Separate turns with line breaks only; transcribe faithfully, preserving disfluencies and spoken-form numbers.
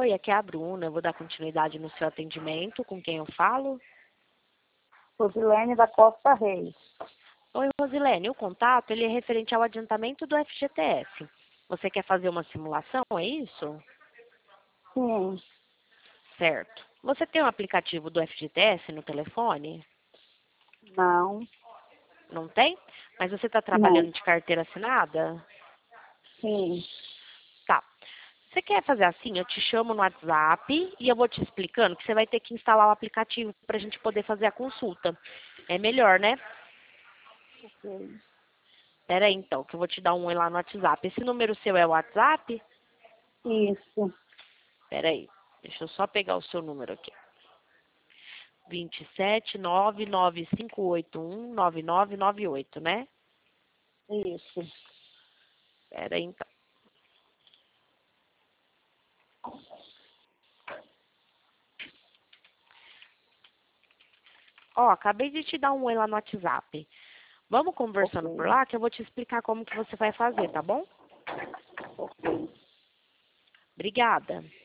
Oi, aqui é a Bruna. Eu vou dar continuidade no seu atendimento. Com quem eu falo?
Rosilene da Costa Reis.
Oi, Rosilene. O contato ele é referente ao adiantamento do F G T S. Você quer fazer uma simulação, é isso?
Sim,
Certo. Você tem um aplicativo do F G T S no telefone?
não,
Não tem? Mas você está
não,
trabalhando de carteira assinada?
sim,
Tá. Você quer fazer assim? Eu te chamo no WhatsApp e eu vou te explicando que você vai ter que instalar o aplicativo para a gente poder fazer a consulta. É melhor, né?
ok.
Pera aí, então, que eu vou te dar um oi lá no WhatsApp. Esse número seu é o WhatsApp?
Isso,
Pera aí, deixa eu só pegar o seu número aqui. dois sete nove nove cinco oito um nove nove nove oito, né?
isso.
Pera aí, então. Ó, acabei de te dar um oi lá no WhatsApp. Vamos conversando por
Ok,
lá que eu vou te explicar como que você vai fazer, tá bom?
ok.
Obrigada.